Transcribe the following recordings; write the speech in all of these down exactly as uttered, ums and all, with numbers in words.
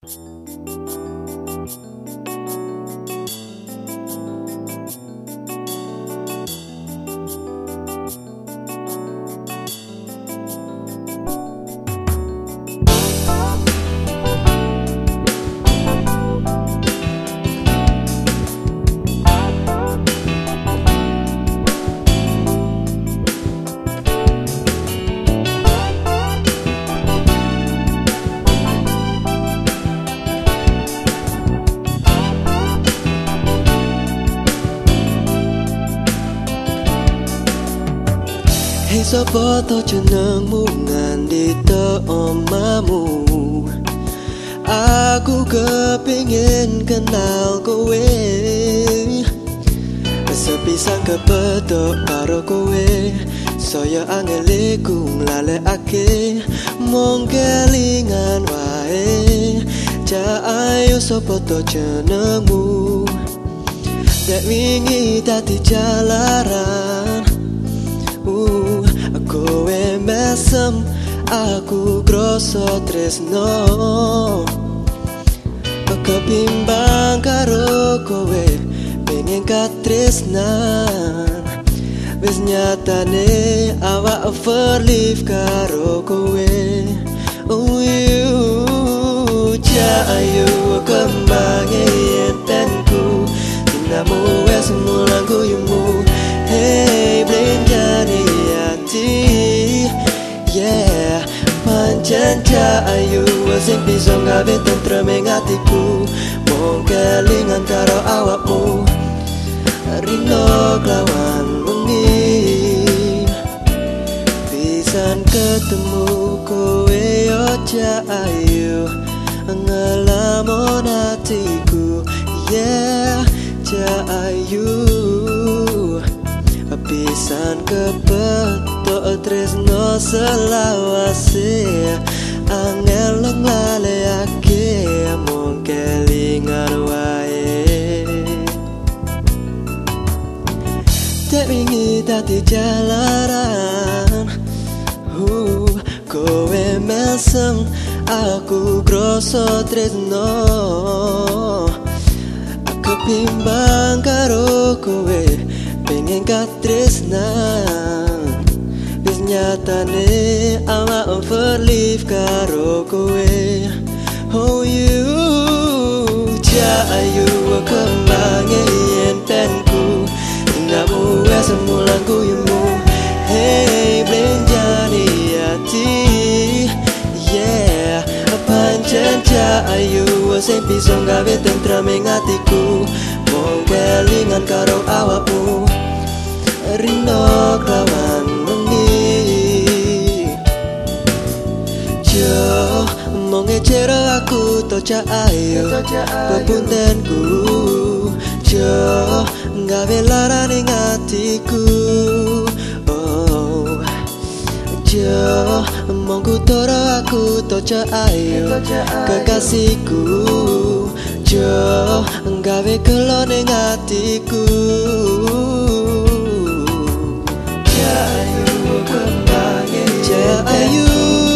Hei sapa to jenengmu ngandita omamu. Aku kepingin kenal kowe, sepisan kepethuk karo kowe. Saya angeliku mlalekake mung kelingan wae. Ja ayo sapa to jenengmu, dek wingi dadi jalaran. Uh, kowe mesem, aku krasa tresno. Kepimbang karo kowe, pengen katresnan. Wis nyatane awak overlive karo kowe. Oh you, ja ayo kembange yentenku. Dinamu wes mulang guyumu. Hey blenjani hati, yeah. Pancen ja ayu sing bisa gawe tentrem ing atiku. Mung kelingan karo awakmu, rino klawan wengi. Pisan ketemu kowe yo ja ayu, ngelamun hatiku, yeah. Ja ayu pisan kepethuk tresno selawase. Angel nglaleake mung kelingan wae. Dek wingi dadi jalaran. uh, Kowe mesem, aku krasa tresno. Aku pimbang karo kowe, pengen katresnan. Wis nyatane awak overlive karo kowe. Oh you, ja ayu kembange yentenku. Dinamu wes mulang guyumu. Hey blenjani hati, yeah. Pancen ja ayu sing bisa gawe tentrem ing atiku. Mung kelingan karo awakmu, rino klawan wengi. Jo mung ngecero aku to ja ayu pepuntenku. Jo gawe lara ning atiku. Oh jo mung kutoro aku to ja ayu kekasihku. Jo gawe kelo ning atiku. Ja ayu kembange ja ayu,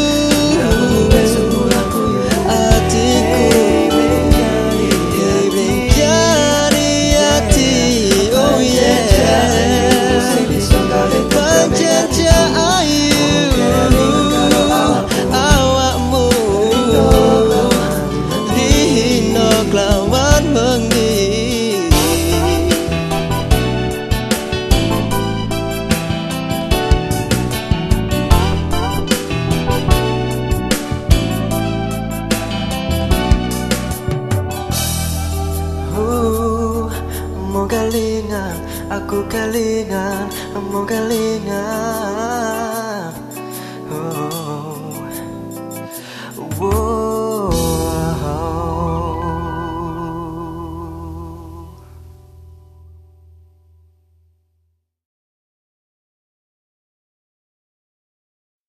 atiku. Hey blenjani hati, oh yeah. Pancen ja ayu, awakmu dino klawan wengi. uh, Mau kelingan, aku kelingan, mau kelingan. Oh